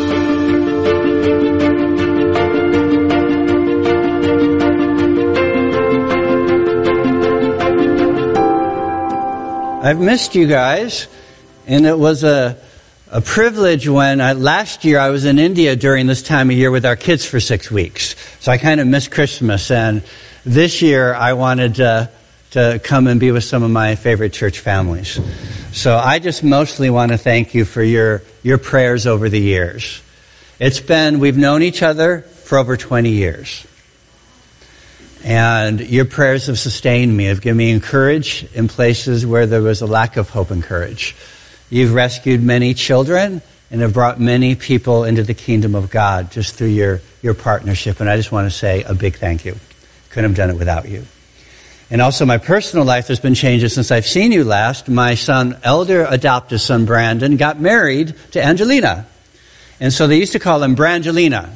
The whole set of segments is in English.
I've missed you guys, and it was a privilege when last year I was in India during this time of year with our kids for 6 weeks. So I kind of missed Christmas, and this year I wanted to come and be with some of my favorite church families. So I just mostly want to thank you for your prayers over the years. We've known each other for over 20 years. And your prayers have sustained me, have given me courage in places where there was a lack of hope and courage. You've rescued many children and have brought many people into the kingdom of God just through your partnership. And I just want to say a big thank you. Couldn't have done it without you. And also my personal life has been changed since I've seen you last. My elder adopted son Brandon got married to Angelina. And so they used to call him Brangelina.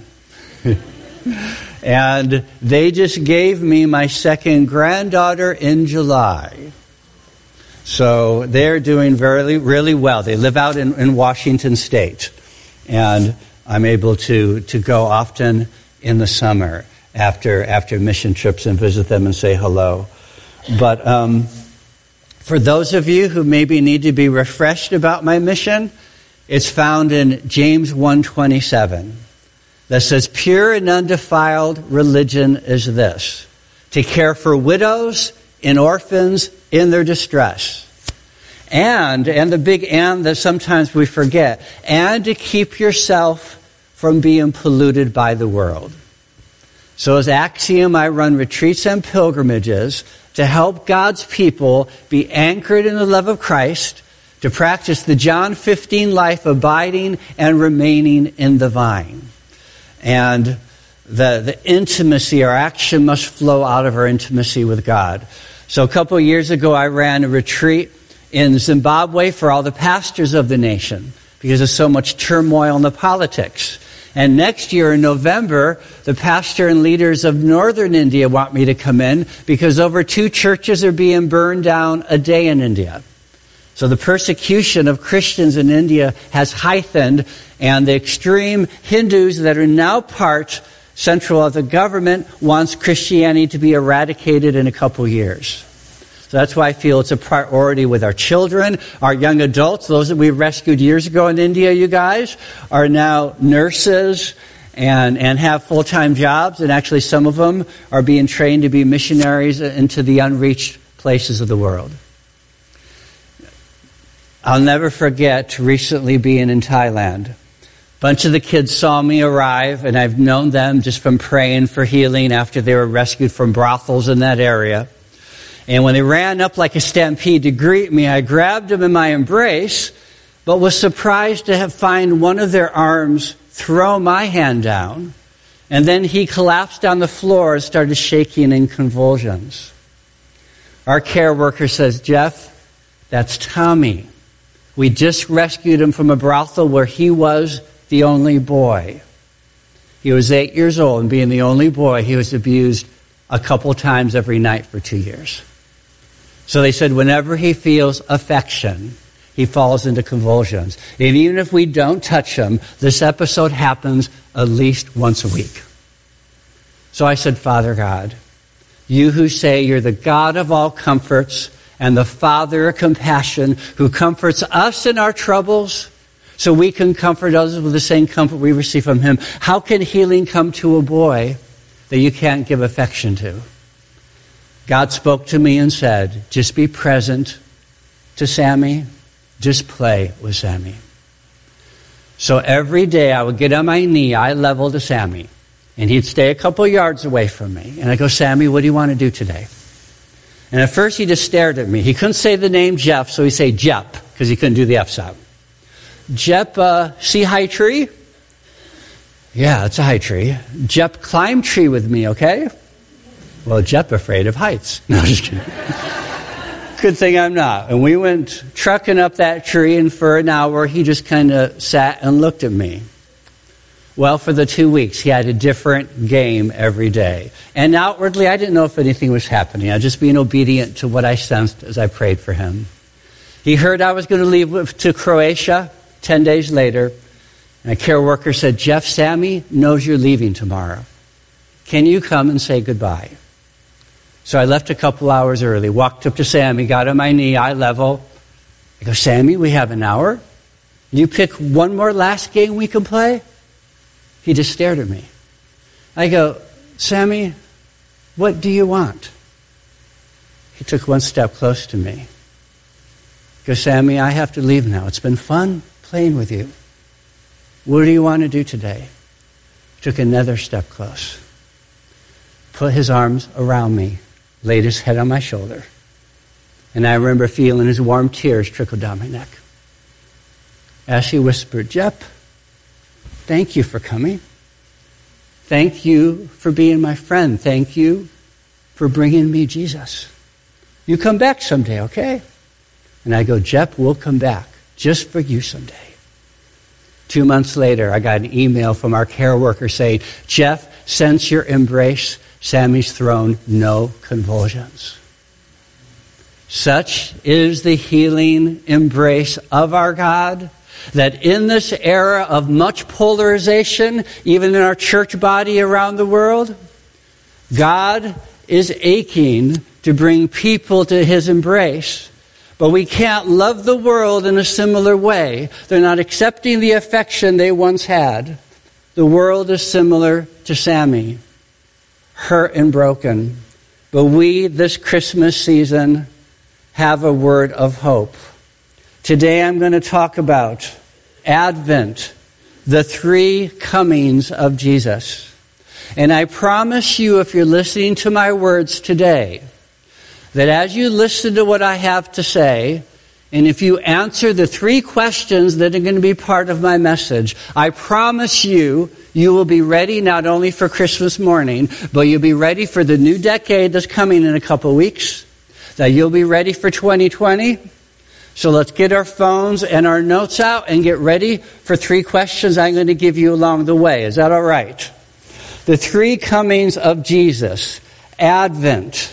And they just gave me my second granddaughter in July. So they're doing really well. They live out in Washington State. And I'm able to go often in the summer after mission trips and visit them and say hello. But for those of you who maybe need to be refreshed about my mission, it's found in James 1:27. That says, pure and undefiled religion is this, to care for widows and orphans in their distress. And the big and that sometimes we forget, and to keep yourself from being polluted by the world. So as Axiom, I run retreats and pilgrimages to help God's people be anchored in the love of Christ, to practice the John 15 life, abiding and remaining in the vine. And the intimacy, our action must flow out of our intimacy with God. So a couple of years ago, I ran a retreat in Zimbabwe for all the pastors of the nation because there's so much turmoil in the politics. And next year in November, the pastor and leaders of northern India want me to come in because over 2 churches are being burned down a day in India. So the persecution of Christians in India has heightened, and the extreme Hindus that are now central of the government wants Christianity to be eradicated in a couple years. So that's why I feel it's a priority with our children, our young adults. Those that we rescued years ago in India, you guys, are now nurses and have full-time jobs, and actually some of them are being trained to be missionaries into the unreached places of the world. I'll never forget recently being in Thailand. A bunch of the kids saw me arrive, and I've known them just from praying for healing after they were rescued from brothels in that area. And when they ran up like a stampede to greet me, I grabbed them in my embrace, but was surprised to find one of their arms throw my hand down. And then he collapsed on the floor and started shaking in convulsions. Our care worker says, Jeff, that's Tommy. We just rescued him from a brothel where he was the only boy. He was 8 years old, and being the only boy, he was abused a couple times every night for 2 years. So they said whenever he feels affection, he falls into convulsions. And even if we don't touch him, this episode happens at least once a week. So I said, Father God, you who say you're the God of all comforts, and the Father of compassion who comforts us in our troubles so we can comfort others with the same comfort we receive from him. How can healing come to a boy that you can't give affection to? God spoke to me and said, just be present to Sammy. Just play with Sammy. So every day I would get on my knee, eye level to Sammy, and he'd stay a couple yards away from me. And I go, Sammy, what do you want to do today? And at first he just stared at me. He couldn't say the name Jeff, so he'd say Jep, because he couldn't do the F sound. Jep, see high tree? Yeah, it's a high tree. Jep, climb tree with me, okay? Well, Jep afraid of heights. No, just kidding. Good thing I'm not. And we went trucking up that tree, and for an hour he just kind of sat and looked at me. Well, for the 2 weeks, he had a different game every day. And outwardly, I didn't know if anything was happening. I was just being obedient to what I sensed as I prayed for him. He heard I was going to leave to Croatia 10 days later. And a care worker said, Jeff, Sammy knows you're leaving tomorrow. Can you come and say goodbye? So I left a couple hours early, walked up to Sammy, got on my knee, eye level. I go, Sammy, we have an hour. You pick one more last game we can play? He just stared at me. I go, Sammy, what do you want? He took one step close to me. I go, Sammy, I have to leave now. It's been fun playing with you. What do you want to do today? He took another step close. Put his arms around me, laid his head on my shoulder. And I remember feeling his warm tears trickle down my neck. As he whispered, Jeff, thank you for coming. Thank you for being my friend. Thank you for bringing me Jesus. You come back someday, okay? And I go, Jeff, we'll come back just for you someday. 2 months later, I got an email from our care worker saying, Jeff, since your embrace, Sammy's thrown no convulsions. Such is the healing embrace of our God, that in this era of much polarization, even in our church body around the world, God is aching to bring people to his embrace. But we can't love the world in a similar way. They're not accepting the affection they once had. The world is similar to Sammy, hurt and broken. But we, this Christmas season, have a word of hope. Today I'm going to talk about Advent, the three comings of Jesus. And I promise you, if you're listening to my words today, that as you listen to what I have to say, and if you answer the three questions that are going to be part of my message, I promise you, you will be ready not only for Christmas morning, but you'll be ready for the new decade that's coming in a couple weeks, that you'll be ready for 2020. So let's get our phones and our notes out and get ready for three questions I'm going to give you along the way. Is that all right? The three comings of Jesus. Advent.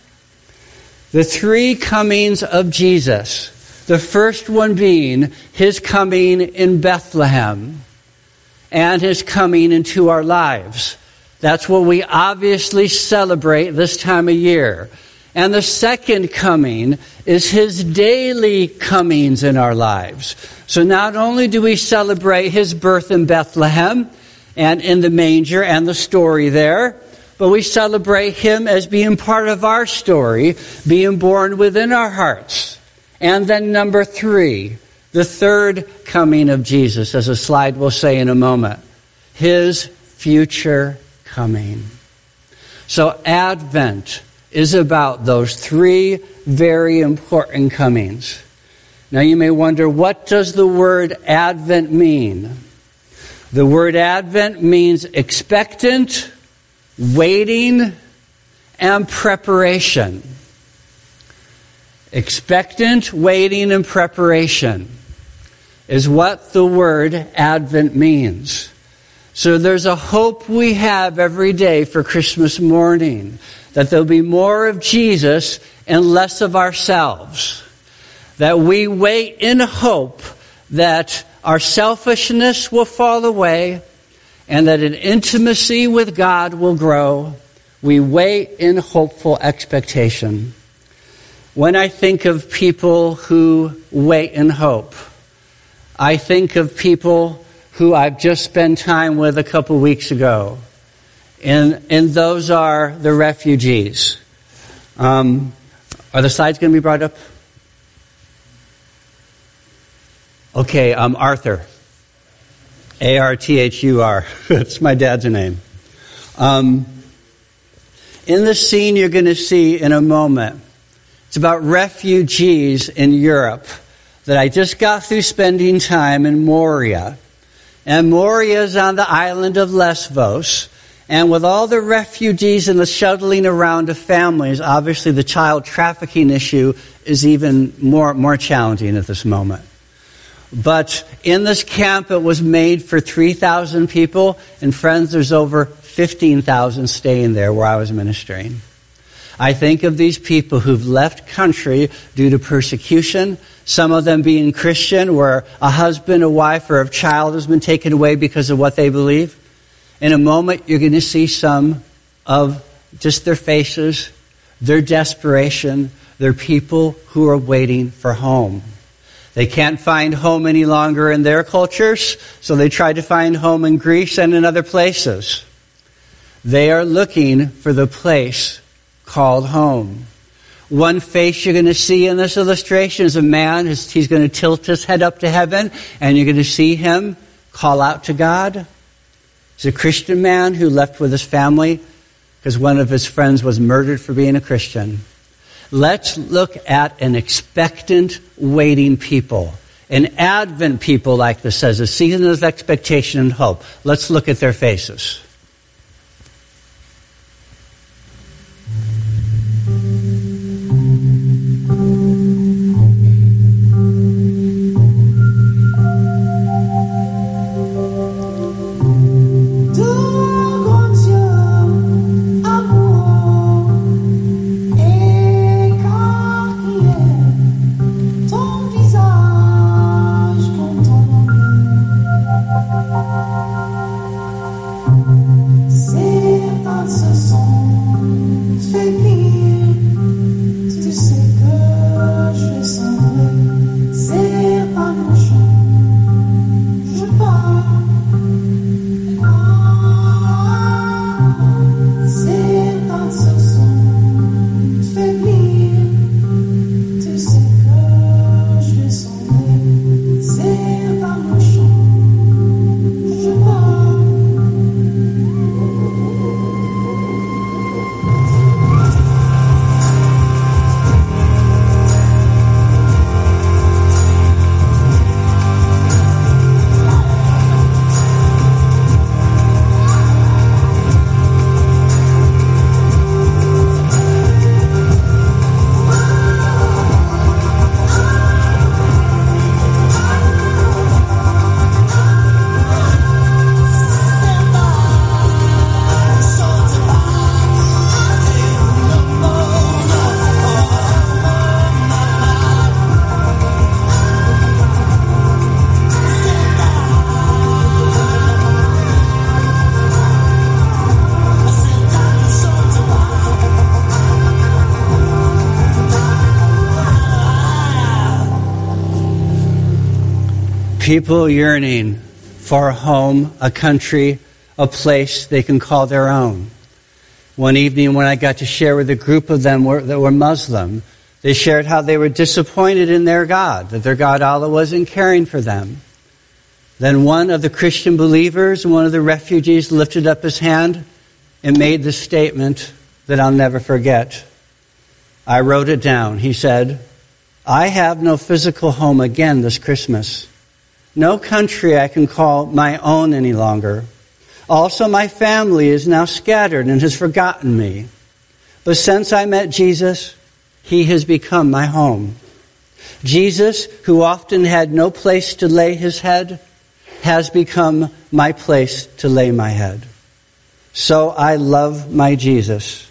The three comings of Jesus. The first one being his coming in Bethlehem and his coming into our lives. That's what we obviously celebrate this time of year. And the second coming is his daily comings in our lives. So not only do we celebrate his birth in Bethlehem and in the manger and the story there, but we celebrate him as being part of our story, being born within our hearts. And then number three, the third coming of Jesus, as a slide will say in a moment, his future coming. So Advent is about those three very important comings. Now you may wonder, what does the word Advent mean? The word Advent means expectant, waiting, and preparation. Expectant, waiting, and preparation is what the word Advent means. So there's a hope we have every day for Christmas morning, that there'll be more of Jesus and less of ourselves. That we wait in hope that our selfishness will fall away and that an intimacy with God will grow. We wait in hopeful expectation. When I think of people who wait in hope, I think of people who I've just spent time with a couple weeks ago. And those are the refugees. Are the slides going to be brought up? Okay, Arthur. A-R-T-H-U-R. It's my dad's name. In the scene you're going to see in a moment, it's about refugees in Europe that I just got through spending time in Moria. And Moria is on the island of Lesbos. And with all the refugees and the shuttling around of families, obviously the child trafficking issue is even more challenging at this moment. But in this camp, it was made for 3,000 people. And friends, there's over 15,000 staying there where I was ministering. I think of these people who've left country due to persecution, Some of them being Christian, where a husband, a wife, or a child has been taken away because of what they believe. In a moment, you're going to see some of just their faces, their desperation. They're people who are waiting for home. They can't find home any longer in their cultures, so they try to find home in Greece and in other places. They are looking for the place called home. One face you're going to see in this illustration is a man. He's going to tilt his head up to heaven, and you're going to see him call out to God. He's a Christian man who left with his family because one of his friends was murdered for being a Christian. Let's look at an expectant, waiting people. An Advent people, like this says, a season of expectation and hope. Let's look at their faces. People yearning for a home, a country, a place they can call their own. One evening when I got to share with a group of them that were Muslim, they shared how they were disappointed in their God, that their God Allah wasn't caring for them. Then one of the Christian believers, one of the refugees, lifted up his hand and made the statement that I'll never forget. I wrote it down. He said, "I have no physical home again this Christmas. No country I can call my own any longer. Also, my family is now scattered and has forgotten me. But since I met Jesus, He has become my home. Jesus, who often had no place to lay His head, has become my place to lay my head. So I love my Jesus,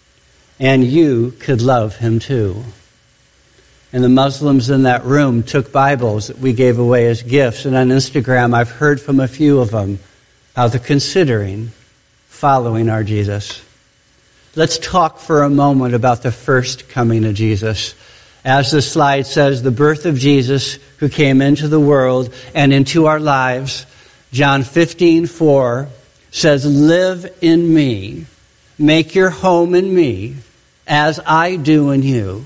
and you could love Him too." And the Muslims in that room took Bibles that we gave away as gifts. And on Instagram, I've heard from a few of them how they're considering following our Jesus. Let's talk for a moment about the first coming of Jesus. As the slide says, the birth of Jesus who came into the world and into our lives. John 15:4 says, "Live in me, make your home in me, as I do in you."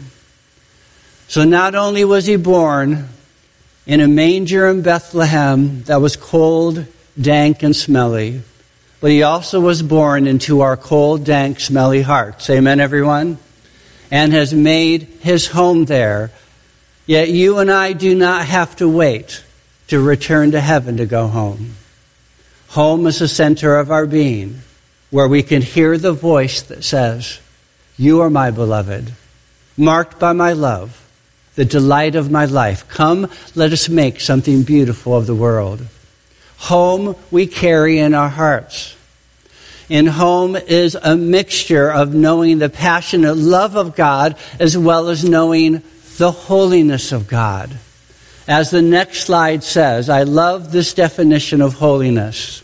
So not only was He born in a manger in Bethlehem that was cold, dank, and smelly, but He also was born into our cold, dank, smelly hearts. Amen, everyone? And has made His home there. Yet you and I do not have to wait to return to heaven to go home. Home is the center of our being, where we can hear the voice that says, "You are my beloved, marked by my love, the delight of my life. Come, let us make something beautiful of the world." Home we carry in our hearts. In home is a mixture of knowing the passionate love of God as well as knowing the holiness of God. As the next slide says, I love this definition of holiness.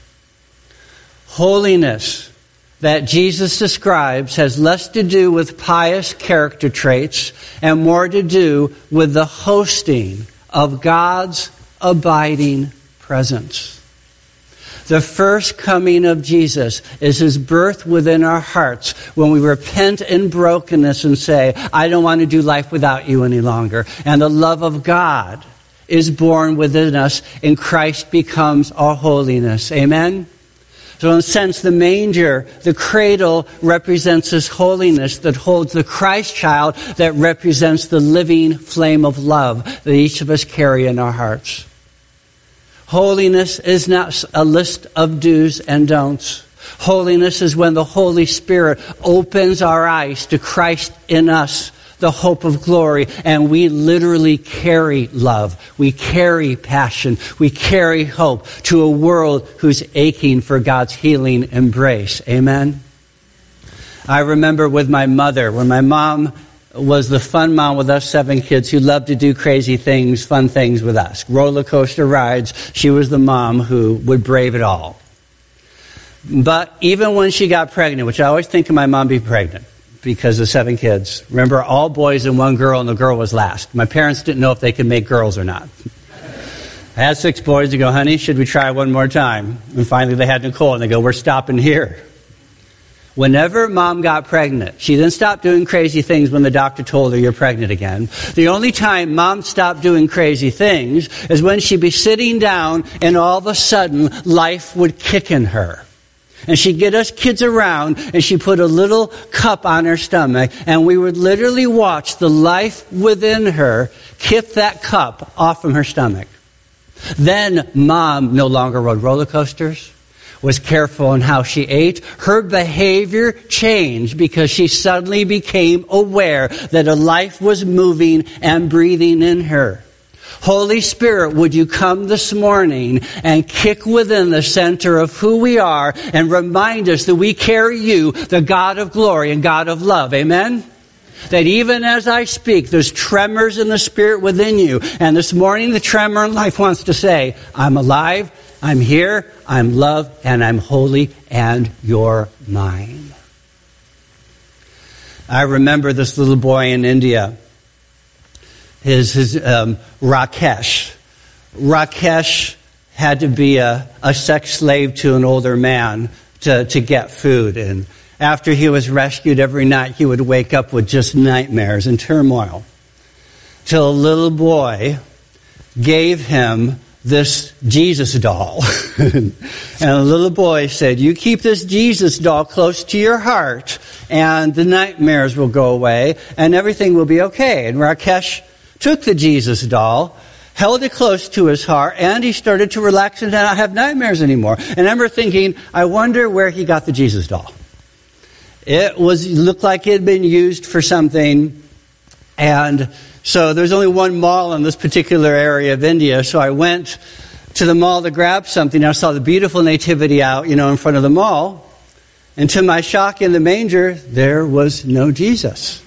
Holiness that Jesus describes has less to do with pious character traits and more to do with the hosting of God's abiding presence. The first coming of Jesus is his birth within our hearts when we repent in brokenness and say, I don't want to do life without you any longer. And the love of God is born within us, and Christ becomes our holiness. Amen? So in a sense, the manger, the cradle, represents this holiness that holds the Christ child that represents the living flame of love that each of us carry in our hearts. Holiness is not a list of do's and don'ts. Holiness is when the Holy Spirit opens our eyes to Christ in us, the hope of glory, and we literally carry love. We carry passion. We carry hope to a world who's aching for God's healing embrace. Amen? I remember with my mother, when my mom was the fun mom with us 7 kids who loved to do crazy things, fun things with us. Roller coaster rides. She was the mom who would brave it all. But even when she got pregnant, which I always think of my mom being pregnant, because of 7 kids. Remember, all boys and 1 girl, and the girl was last. My parents didn't know if they could make girls or not. I had 6 boys to go, honey, should we try one more time? And finally they had Nicole, and they go, we're stopping here. Whenever mom got pregnant, she didn't stop doing crazy things when the doctor told her you're pregnant again. The only time mom stopped doing crazy things is when she'd be sitting down and all of a sudden life would kick in her. And she'd get us kids around and she'd put a little cup on her stomach and we would literally watch the life within her kick that cup off from her stomach. Then mom no longer rode roller coasters, was careful in how she ate. Her behavior changed because she suddenly became aware that a life was moving and breathing in her. Holy Spirit, would you come this morning and kick within the center of who we are and remind us that we carry you, the God of glory and God of love. Amen? That even as I speak, there's tremors in the Spirit within you. And this morning, the tremor in life wants to say, I'm alive, I'm here, I'm loved, and I'm holy, and you're mine. I remember this little boy in India. His Rakesh. Rakesh had to be a sex slave to an older man to get food. And after he was rescued, every night he would wake up with just nightmares and turmoil. Till a little boy gave him this Jesus doll. And the little boy said, you keep this Jesus doll close to your heart and the nightmares will go away and everything will be okay. And Rakesh took the Jesus doll, held it close to his heart, and he started to relax and not have nightmares anymore. And I remember thinking, I wonder where he got the Jesus doll. It looked like it had been used for something, and so there's only one mall in this particular area of India, so I went to the mall to grab something. I saw the beautiful nativity out, in front of the mall, and to my shock, in the manger, there was no Jesus.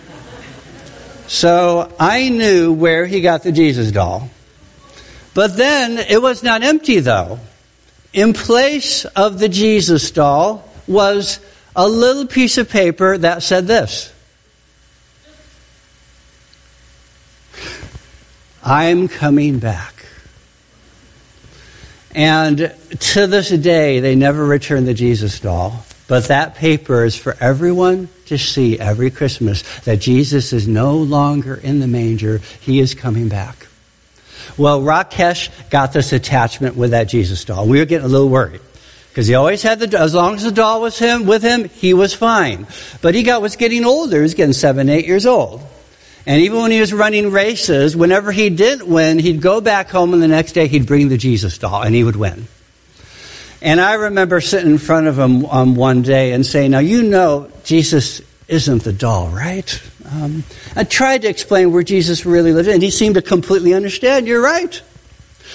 So I knew where he got the Jesus doll. But then it was not empty, though. In place of the Jesus doll was a little piece of paper that said this: I'm coming back. And to this day, they never returned the Jesus doll. But that paper is for everyone to see every Christmas, that Jesus is no longer in the manger. He is coming back. Well, Rakesh got this attachment with that Jesus doll. We were getting a little worried because he always had as long as the doll was with him, he was fine. But he was getting older. He was getting 7, 8 years old. And even when he was running races, whenever he didn't win, he'd go back home and the next day he'd bring the Jesus doll and he would win. And I remember sitting in front of him one day and saying, now, Jesus isn't the doll, right? I tried to explain where Jesus really lived, and he seemed to completely understand. You're right.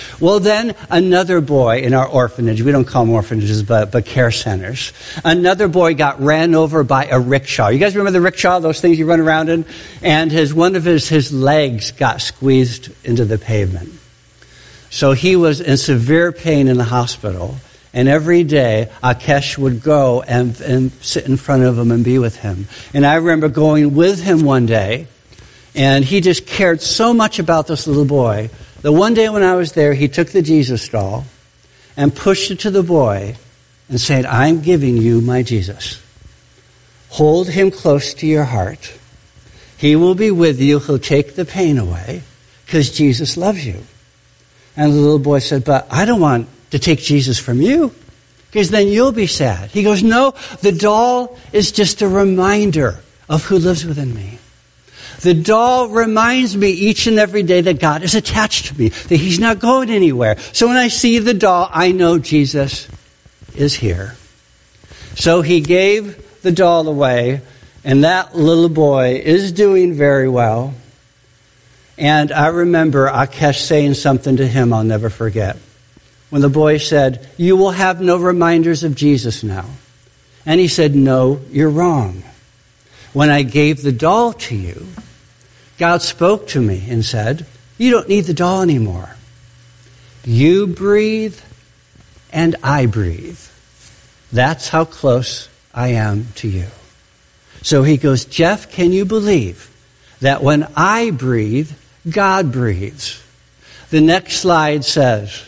Well, then another boy in our orphanage, we don't call them orphanages, but care centers, another boy got ran over by a rickshaw. You guys remember the rickshaw, those things you run around in? And one of his legs got squeezed into the pavement. So he was in severe pain in the hospital. And every day, Akesh would go and sit in front of him and be with him. And I remember going with him one day, and he just cared so much about this little boy that one day when I was there, he took the Jesus doll and pushed it to the boy and said, I'm giving you my Jesus. Hold him close to your heart. He will be with you. He'll take the pain away because Jesus loves you. And the little boy said, but I don't want to take Jesus from you, because then you'll be sad. He goes, no, the doll is just a reminder of who lives within me. The doll reminds me each and every day that God is attached to me, that he's not going anywhere. So when I see the doll, I know Jesus is here. So he gave the doll away, and that little boy is doing very well. And I remember Akesh saying something to him I'll never forget. When the boy said, you will have no reminders of Jesus now. And he said, no, you're wrong. When I gave the doll to you, God spoke to me and said, you don't need the doll anymore. You breathe and I breathe. That's how close I am to you. So he goes, Jeff, can you believe that when I breathe, God breathes? The next slide says,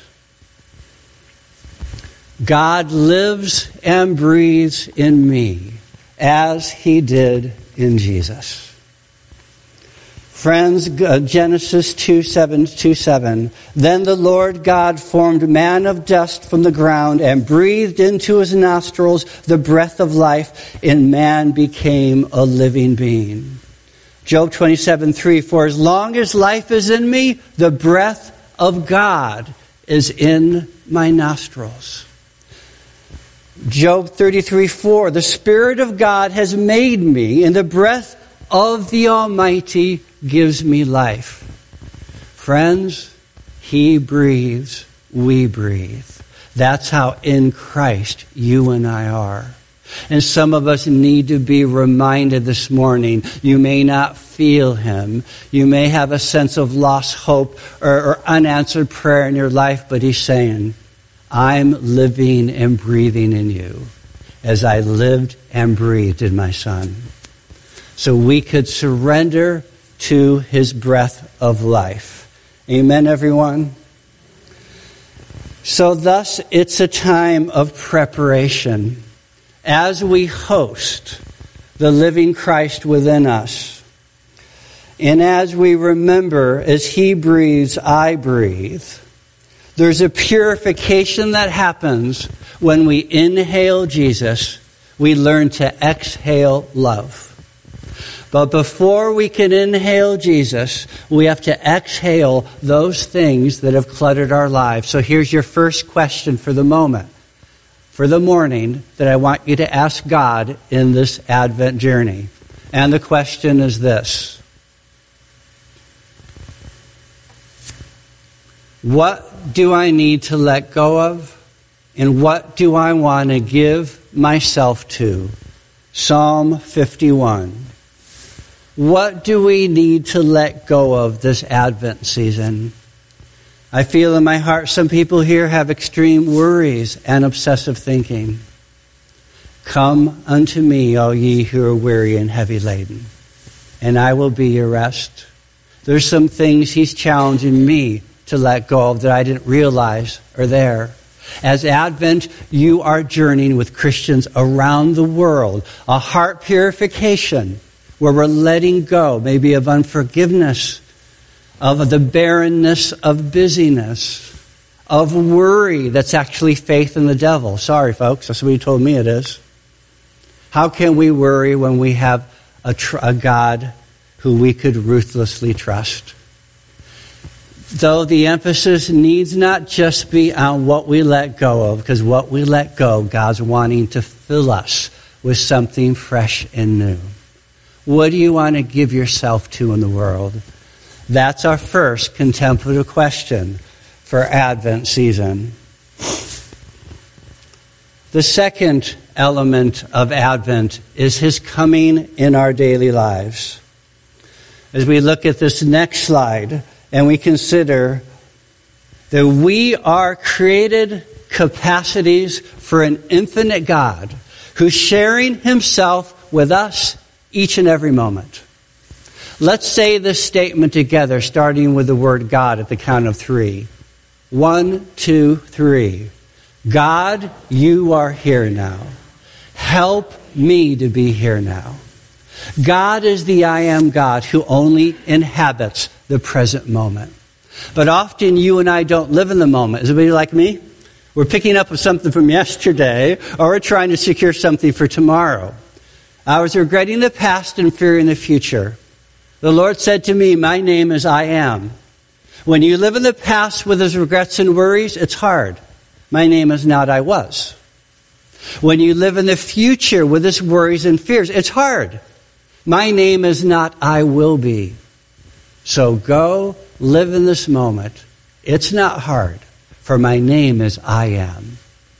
God lives and breathes in me as he did in Jesus. Friends, Genesis 2:7. Then the Lord God formed man of dust from the ground and breathed into his nostrils the breath of life, and man became a living being. Job 27:3. For as long as life is in me, the breath of God is in my nostrils. Job 33:4, the Spirit of God has made me, and the breath of the Almighty gives me life. Friends, he breathes, we breathe. That's how in Christ you and I are. And some of us need to be reminded this morning, you may not feel him. You may have a sense of lost hope or unanswered prayer in your life, but he's saying, I'm living and breathing in you as I lived and breathed in my Son. So we could surrender to his breath of life. Amen, everyone? So thus, it's a time of preparation as we host the living Christ within us. And as we remember, as he breathes, I breathe. There's a purification that happens when we inhale Jesus. We learn to exhale love. But before we can inhale Jesus, we have to exhale those things that have cluttered our lives. So here's your first question for the moment, for the morning, that I want you to ask God in this Advent journey. And the question is this: what do I need to let go of? And what do I want to give myself to? Psalm 51. What do we need to let go of this Advent season? I feel in my heart some people here have extreme worries and obsessive thinking. Come unto me, all ye who are weary and heavy laden, and I will be your rest. There's some things he's challenging me to let go of that I didn't realize are there. As Advent, you are journeying with Christians around the world, a heart purification where we're letting go, maybe of unforgiveness, of the barrenness of busyness, of worry that's actually faith in the devil. Sorry, folks, that's what he told me it is. How can we worry when we have a God who we could ruthlessly trust? Though the emphasis needs not just be on what we let go of, because what we let go, God's wanting to fill us with something fresh and new. What do you want to give yourself to in the world? That's our first contemplative question for Advent season. The second element of Advent is his coming in our daily lives. As we look at this next slide and we consider that we are created capacities for an infinite God who's sharing himself with us each and every moment. Let's say this statement together, starting with the word God at the count of 3. 1, 2, 3. God, you are here now. Help me to be here now. God is the I am God who only inhabits the present moment. But often you and I don't live in the moment. Is anybody like me? We're picking up something from yesterday, or we're trying to secure something for tomorrow. I was regretting the past and fearing the future. The Lord said to me, my name is I am. When you live in the past with his regrets and worries, it's hard. My name is not I was. When you live in the future with his worries and fears, it's hard. My name is not I will be. So go live in this moment. It's not hard, for my name is I am.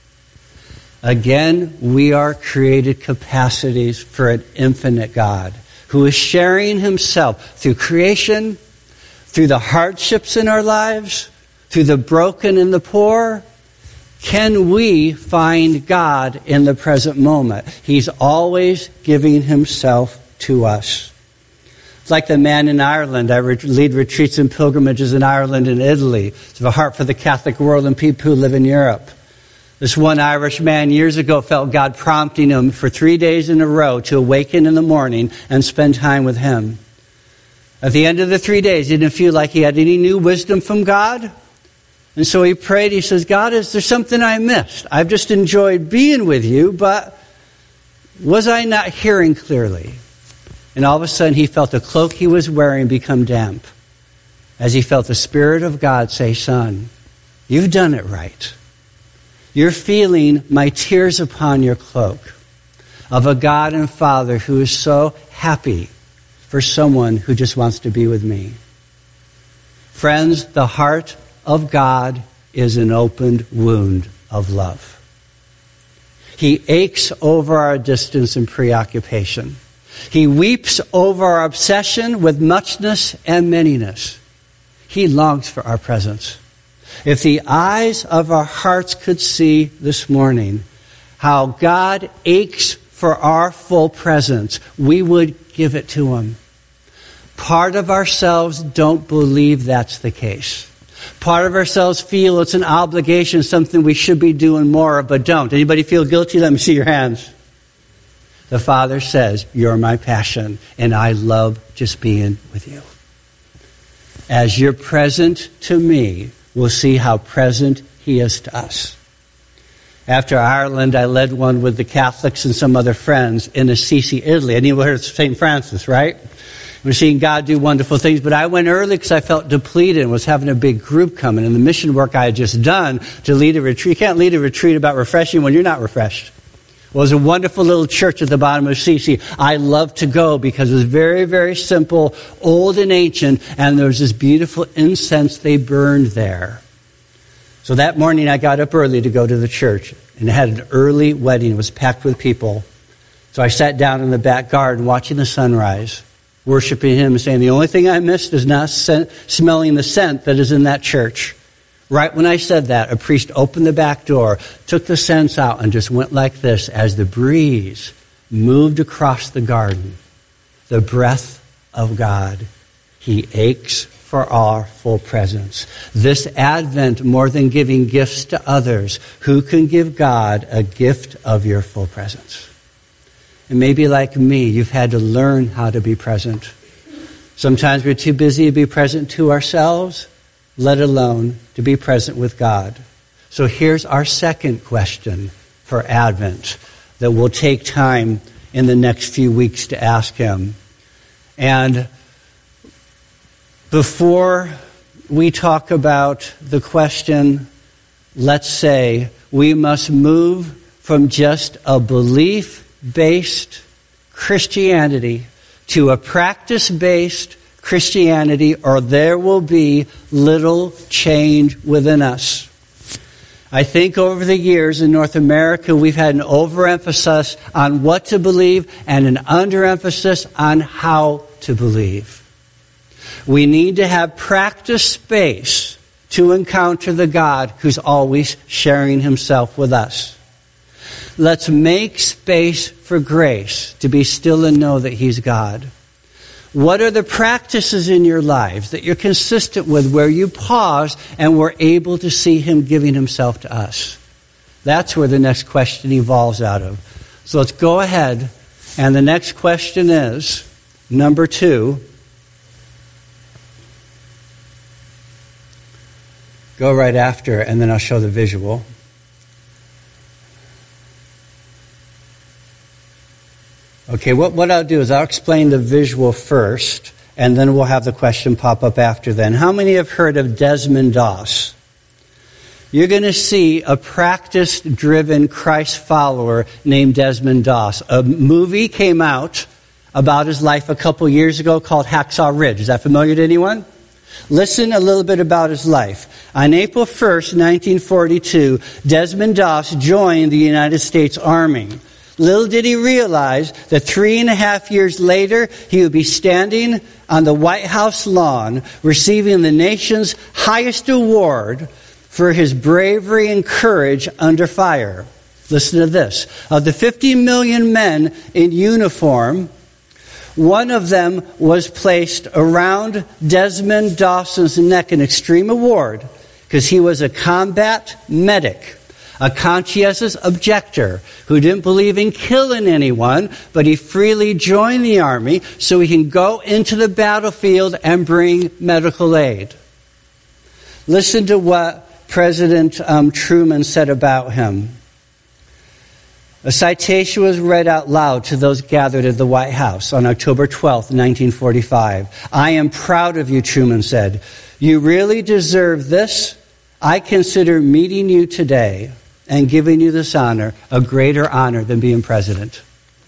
Again, we are created capacities for an infinite God who is sharing himself through creation, through the hardships in our lives, through the broken and the poor. Can we find God in the present moment? He's always giving himself to us. It's like the man in Ireland. I lead retreats and pilgrimages in Ireland and Italy. It's a heart for the Catholic world and people who live in Europe. This one Irish man years ago felt God prompting him for 3 days in a row to awaken in the morning and spend time with him. At the end of the 3 days, he didn't feel like he had any new wisdom from God. And so he prayed. He says, God, is there something I missed? I've just enjoyed being with you, but was I not hearing clearly? And all of a sudden, he felt the cloak he was wearing become damp as he felt the Spirit of God say, son, you've done it right. You're feeling my tears upon your cloak of a God and Father who is so happy for someone who just wants to be with me. Friends, the heart of God is an opened wound of love. He aches over our distance and preoccupation. He weeps over our obsession with muchness and manyness. He longs for our presence. If the eyes of our hearts could see this morning how God aches for our full presence, we would give it to him. Part of ourselves don't believe that's the case. Part of ourselves feel it's an obligation, something we should be doing more of, but don't. Anybody feel guilty? Let me see your hands. The Father says, you're my passion, and I love just being with you. As you're present to me, we'll see how present he is to us. After Ireland, I led one with the Catholics and some other friends in Assisi, Italy. Anyone heard of St. Francis, right? We're seeing God do wonderful things, but I went early because I felt depleted and was having a big group coming. And the mission work I had just done to lead a retreat. You can't lead a retreat about refreshing when you're not refreshed. Well, it was a wonderful little church at the bottom of Assisi. I loved to go because it was very, very simple, old and ancient, and there was this beautiful incense they burned there. So that morning I got up early to go to the church, and it had an early wedding. It was packed with people. So I sat down in the back garden watching the sunrise, worshiping him and saying, the only thing I missed is not smelling the scent that is in that church. Right when I said that, a priest opened the back door, took the scents out, and just went like this as the breeze moved across the garden. The breath of God. He aches for our full presence. This Advent, more than giving gifts to others, who can give God a gift of your full presence? And maybe like me, you've had to learn how to be present. Sometimes we're too busy to be present to ourselves, let alone to be present with God. So here's our second question for Advent that we'll take time in the next few weeks to ask him. And before we talk about the question, let's say we must move from just a belief-based Christianity to a practice-based Christianity, or there will be little change within us. I think over the years in North America, we've had an overemphasis on what to believe and an underemphasis on how to believe. We need to have practice space to encounter the God who's always sharing himself with us. Let's make space for grace to be still and know that he's God. What are the practices in your lives that you're consistent with where you pause and we're able to see him giving himself to us? That's where the next question evolves out of. So let's go ahead, and the next question is, number 2. Go right after, and then I'll show the visual. Okay, what I'll do is I'll explain the visual first, and then we'll have the question pop up after then. How many have heard of Desmond Doss? You're going to see a practice-driven Christ follower named Desmond Doss. A movie came out about his life a couple years ago called Hacksaw Ridge. Is that familiar to anyone? Listen a little bit about his life. On April 1st, 1942, Desmond Doss joined the United States Army. Little did he realize that 3.5 years later, he would be standing on the White House lawn, receiving the nation's highest award for his bravery and courage under fire. Listen to this. Of the 50 million men in uniform, one of them was placed around Desmond Doss's neck, an extreme award, because he was a combat medic. A conscientious objector who didn't believe in killing anyone, but he freely joined the army so he can go into the battlefield and bring medical aid. Listen to what President Truman said about him. A citation was read out loud to those gathered at the White House on October 12th, 1945. "I am proud of you," Truman said. "You really deserve this. I consider meeting you today and giving you this honor a greater honor than being president."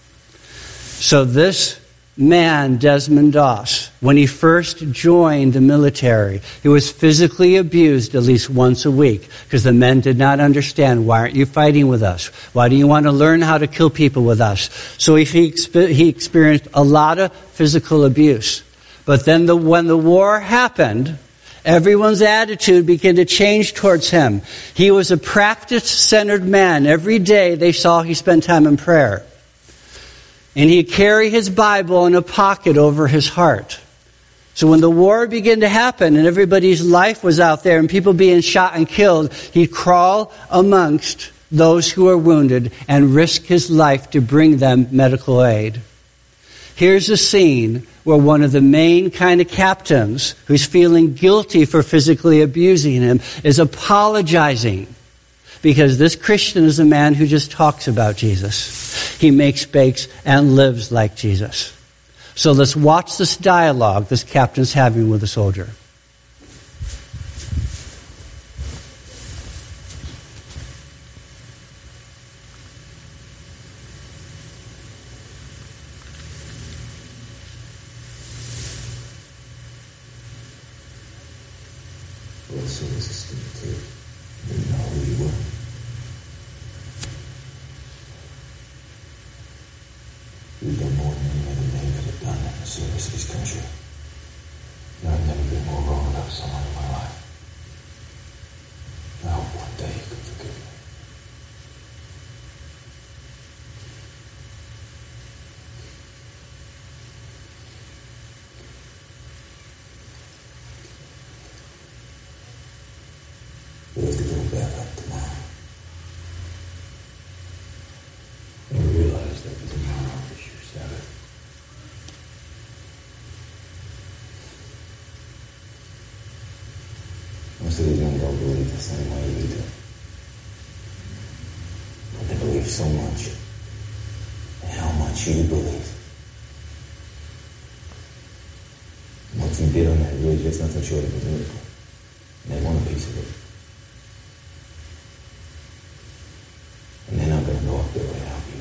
So this man, Desmond Doss, when he first joined the military, he was physically abused at least once a week because the men did not understand, why aren't you fighting with us? Why do you want to learn how to kill people with us? So he experienced a lot of physical abuse. But then when the war happened, everyone's attitude began to change towards him. He was a practice-centered man. Every day they saw he spent time in prayer. And he'd carry his Bible in a pocket over his heart. So when the war began to happen and everybody's life was out there and people being shot and killed, he'd crawl amongst those who were wounded and risk his life to bring them medical aid. Here's a scene where one of the main kind of captains who's feeling guilty for physically abusing him is apologizing, because this Christian is a man who just talks about Jesus. He makes, bakes, and lives like Jesus. So let's watch this dialogue this captain's having with the soldier. You've done more than any other man could have done in the service of his country. And I've never been more wrong about someone in my life. I hope one day you can forgive me. We have to go back up tomorrow. And we realize that tomorrow is your Sabbath. Most of these young don't believe the same way we do. But they believe so much. And how much you believe. And what you did on that ridge, that's nothing short of a miracle. And they want a piece of it. And they're not going to go up there without you.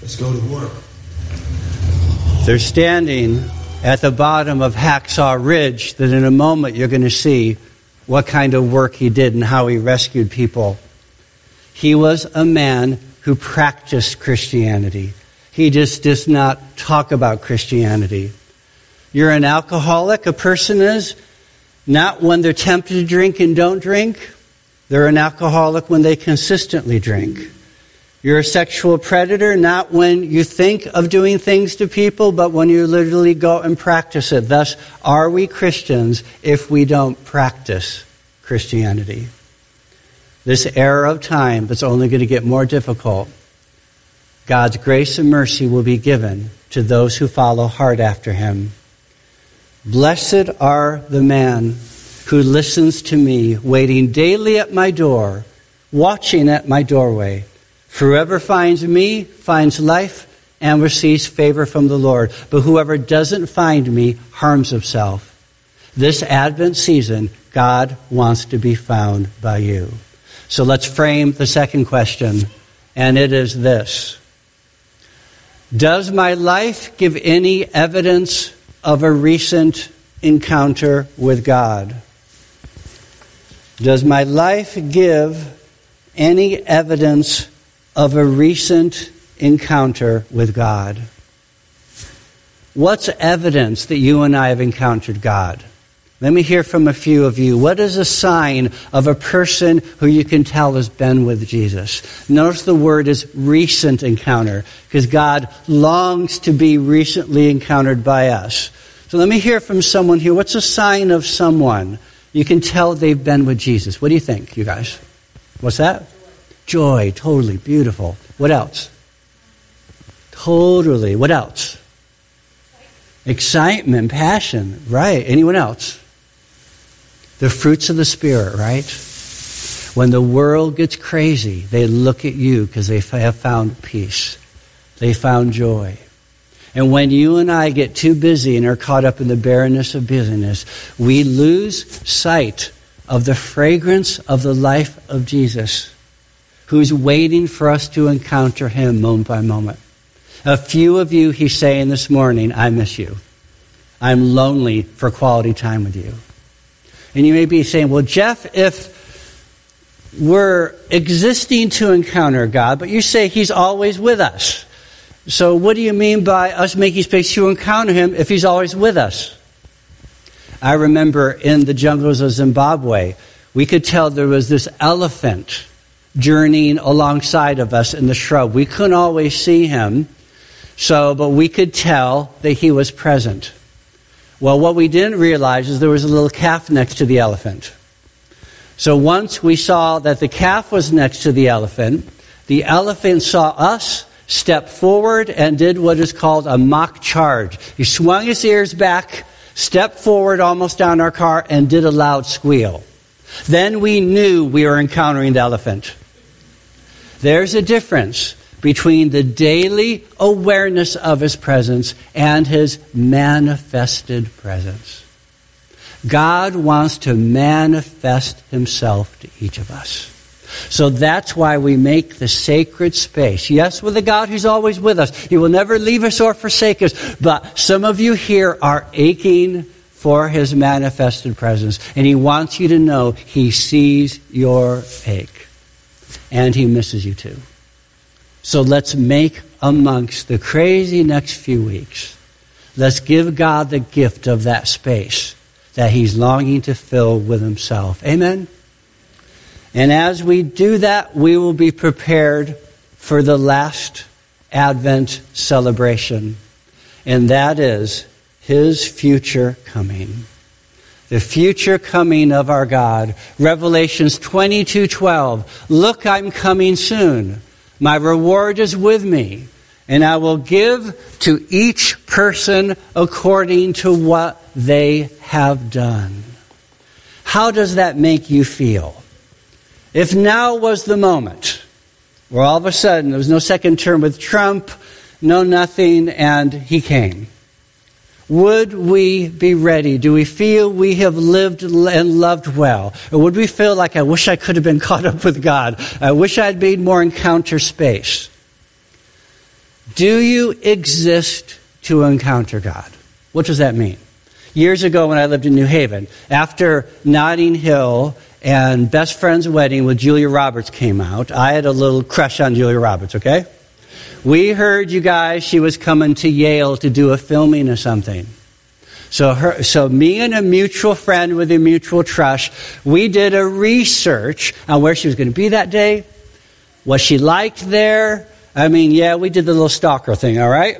Let's go to work. They're standing at the bottom of Hacksaw Ridge that in a moment you're going to see what kind of work he did and how he rescued people. He was a man who practiced Christianity. He just does not talk about Christianity. You're an alcoholic, a person is, not when they're tempted to drink and don't drink. They're an alcoholic when they consistently drink. You're a sexual predator, not when you think of doing things to people, but when you literally go and practice it. Thus, are we Christians if we don't practice Christianity? This era of time that's only going to get more difficult, God's grace and mercy will be given to those who follow hard after Him. Blessed are the man who listens to me, waiting daily at my door, watching at my doorway. For whoever finds me finds life and receives favor from the Lord. But whoever doesn't find me harms himself. This Advent season, God wants to be found by you. So let's frame the second question, and it is this. Does my life give any evidence of a recent encounter with God? Does my life give any evidence of a recent encounter with God? What's evidence that you and I have encountered God? Let me hear from a few of you. What is a sign of a person who you can tell has been with Jesus? Notice the word is recent encounter, because God longs to be recently encountered by us. So let me hear from someone here. What's a sign of someone you can tell they've been with Jesus? What do you think, you guys? What's that? Joy. Totally. Beautiful. What else? Totally. What else? Excitement, passion. Right. Anyone else? The fruits of the Spirit, right? When the world gets crazy, they look at you because they have found peace. They found joy. And when you and I get too busy and are caught up in the barrenness of busyness, we lose sight of the fragrance of the life of Jesus, who's waiting for us to encounter Him moment by moment. A few of you, He's saying this morning, I miss you. I'm lonely for quality time with you. And you may be saying, well, Jeff, if we're existing to encounter God, but you say He's always with us. So what do you mean by us making space to encounter Him if He's always with us? I remember in the jungles of Zimbabwe, we could tell there was this elephant journeying alongside of us in the shrub. We couldn't always see him, but we could tell that he was present. Well, what we didn't realize is there was a little calf next to the elephant. So once we saw that the calf was next to the elephant saw us, stepped forward, and did what is called a mock charge. He swung his ears back, stepped forward almost down our car, and did a loud squeal. Then we knew we were encountering the elephant. There's a difference between the daily awareness of His presence and His manifested presence. God wants to manifest Himself to each of us. So that's why we make the sacred space. Yes, with a God who's always with us. He will never leave us or forsake us. But some of you here are aching for His manifested presence. And He wants you to know He sees your ache. And He misses you too. So let's make amongst the crazy next few weeks, let's give God the gift of that space that He's longing to fill with Himself. Amen? And as we do that, we will be prepared for the last Advent celebration. And that is His future coming. The future coming of our God. Revelations 22:12. Look, I'm coming soon. My reward is with me, and I will give to each person according to what they have done. How does that make you feel? If now was the moment where all of a sudden there was no second term with Trump, no nothing, and he came, would we be ready? Do we feel we have lived and loved well? Or would we feel like, I wish I could have been caught up with God? I wish I'd made more encounter space. Do you exist to encounter God? What does that mean? Years ago when I lived in New Haven, after Notting Hill and Best Friend's Wedding with Julia Roberts came out, I had a little crush on Julia Roberts, okay? We heard, you guys, she was coming to Yale to do a filming or something. So me and a mutual friend with a mutual trust, we did a research on where she was going to be that day, what she liked there. I mean, yeah, we did the little stalker thing, all right?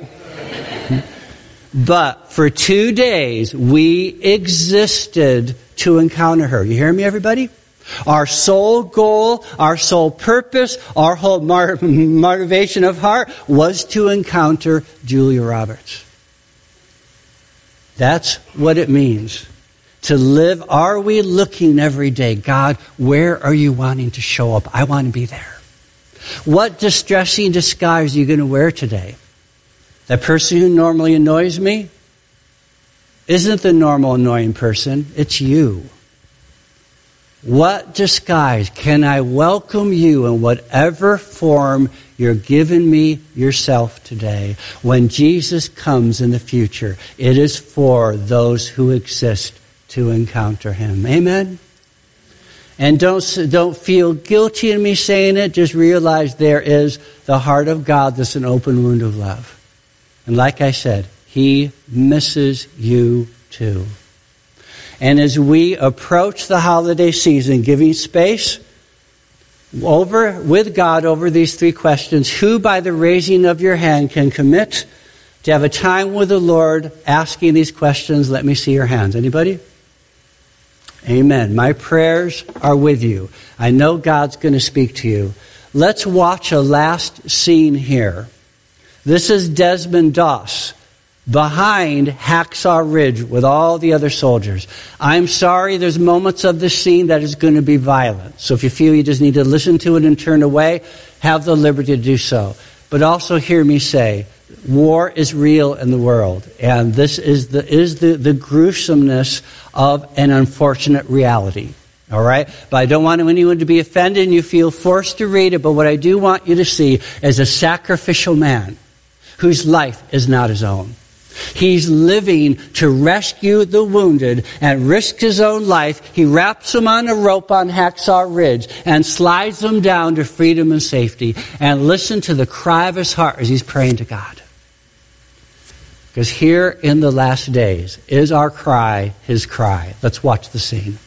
But for 2 days, we existed to encounter her. You hear me, everybody? Our sole goal, our sole purpose, our whole motivation of heart was to encounter Julia Roberts. That's what it means to live. Are we looking every day, God, where are you wanting to show up? I want to be there. What distressing disguise are you going to wear today? That person who normally annoys me isn't the normal annoying person. It's you. What disguise can I welcome you in whatever form you're giving me yourself today? When Jesus comes in the future, it is for those who exist to encounter him. Amen? And don't feel guilty in me saying it. Just realize there is the heart of God that's an open wound of love. And like I said, he misses you too. And as we approach the holiday season, giving space with God over these 3 questions, who by the raising of your hand can commit to have a time with the Lord asking these questions? Let me see your hands. Anybody? Amen. My prayers are with you. I know God's going to speak to you. Let's watch a last scene here. This is Desmond Doss behind Hacksaw Ridge with all the other soldiers. I'm sorry, there's moments of this scene that is going to be violent. So if you feel you just need to listen to it and turn away, have the liberty to do so. But also hear me say, war is real in the world. And this is the gruesomeness of an unfortunate reality. All right? But I don't want anyone to be offended and you feel forced to read it. But what I do want you to see is a sacrificial man whose life is not his own. He's living to rescue the wounded and risk his own life. He wraps them on a rope on Hacksaw Ridge and slides them down to freedom and safety. And listen to the cry of his heart as he's praying to God. Because here in the last days is our cry, his cry. Let's watch the scene.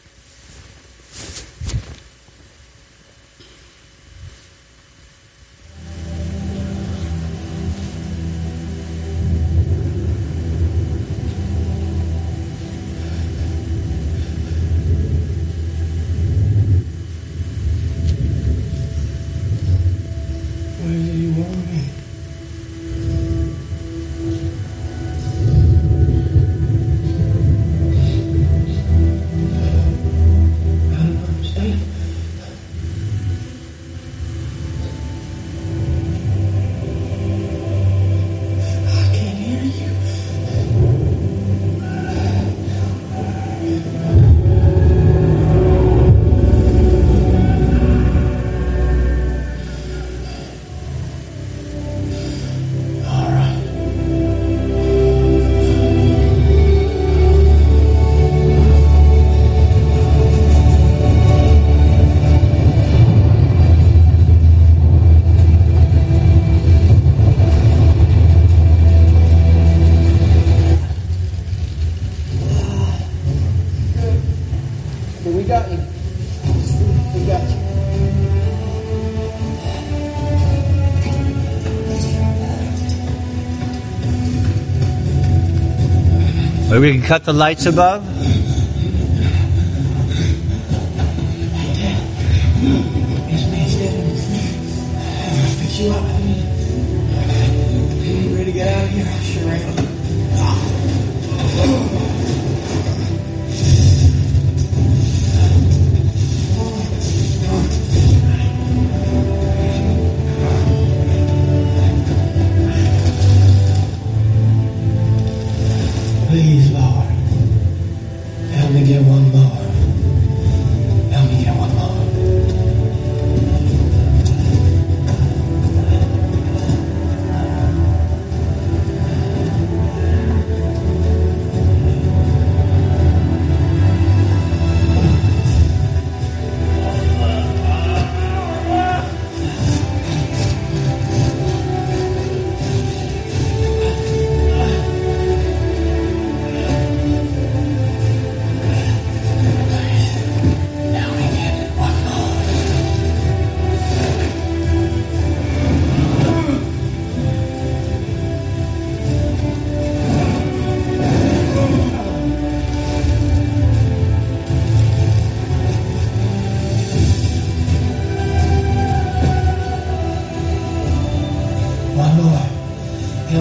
Maybe we can cut the lights above. Fix you up. You ready to get out of here? Sure am. Please, Lord.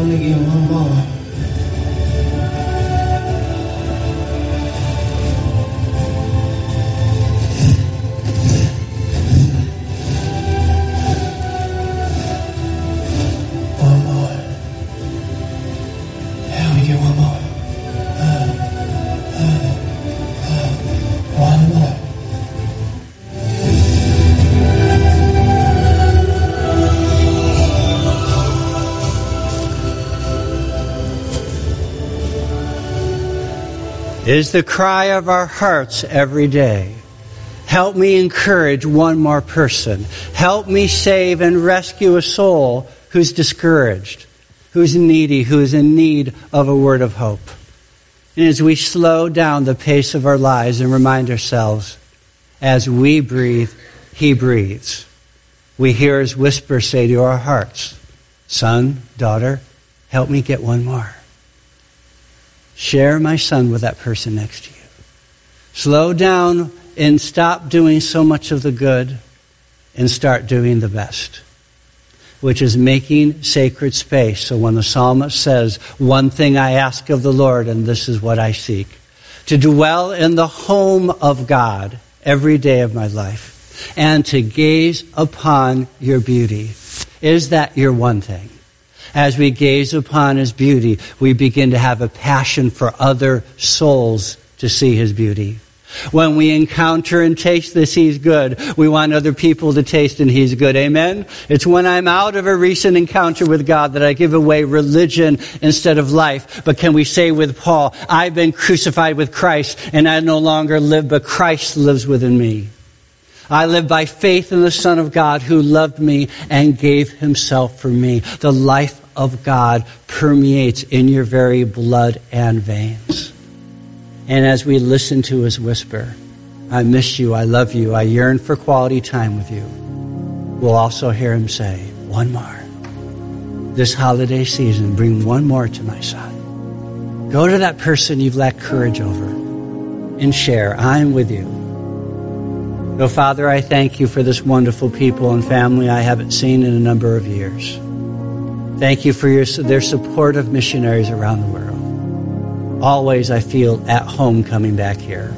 me get one more. One more. Help me get one more. One more. Is the cry of our hearts every day. Help me encourage one more person. Help me save and rescue a soul who's discouraged, who's needy, who's in need of a word of hope. And as we slow down the pace of our lives and remind ourselves, as we breathe, He breathes. We hear His whisper say to our hearts, son, daughter, help me get one more. Share my son with that person next to you. Slow down and stop doing so much of the good and start doing the best, which is making sacred space. So when the psalmist says, one thing I ask of the Lord, and this is what I seek, to dwell in the home of God every day of my life and to gaze upon your beauty. Is that your one thing? As we gaze upon His beauty, we begin to have a passion for other souls to see His beauty. When we encounter and taste this, He's good. We want other people to taste and He's good. Amen? It's when I'm out of a recent encounter with God that I give away religion instead of life. But can we say with Paul, I've been crucified with Christ and I no longer live, but Christ lives within me. I live by faith in the Son of God who loved me and gave Himself for me. The life of God permeates in your very blood and veins. And as we listen to His whisper, I miss you, I love you, I yearn for quality time with you, we'll also hear Him say, one more. This holiday season, bring one more to my son. Go to that person you've lacked courage over and share, I'm with you. Oh, Father, I thank you for this wonderful people and family I haven't seen in a number of years. Thank you for their support of missionaries around the world. Always I feel at home coming back here.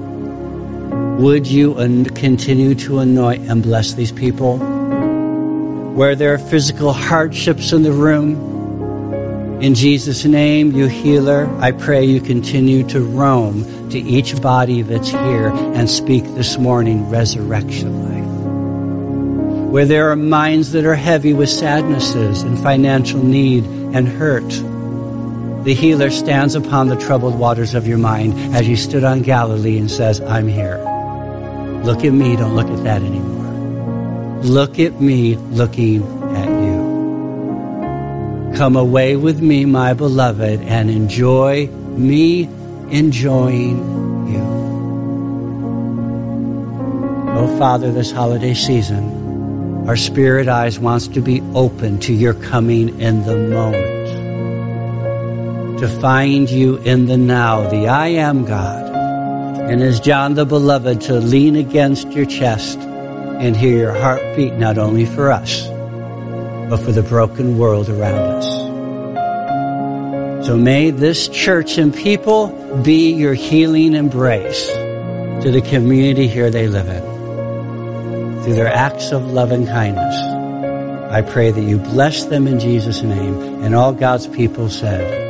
Would you continue to anoint and bless these people? Where there are physical hardships in the room, in Jesus' name, you healer, I pray you continue to roam to each body that's here and speak this morning resurrection life. Where there are minds that are heavy with sadnesses and financial need and hurt, the healer stands upon the troubled waters of your mind as you stood on Galilee and says, I'm here. Look at me, don't look at that anymore. Look at me looking at you. Come away with me, my beloved, and enjoy me enjoying you. Oh, Father, this holiday season, our spirit eyes wants to be open to your coming in the moment. To find you in the now, the I am God. And as John the Beloved, to lean against your chest and hear your heartbeat not only for us, but for the broken world around us. So may this church and people be your healing embrace to the community here they live in. Through their acts of love and kindness, I pray that you bless them in Jesus' name. And all God's people said,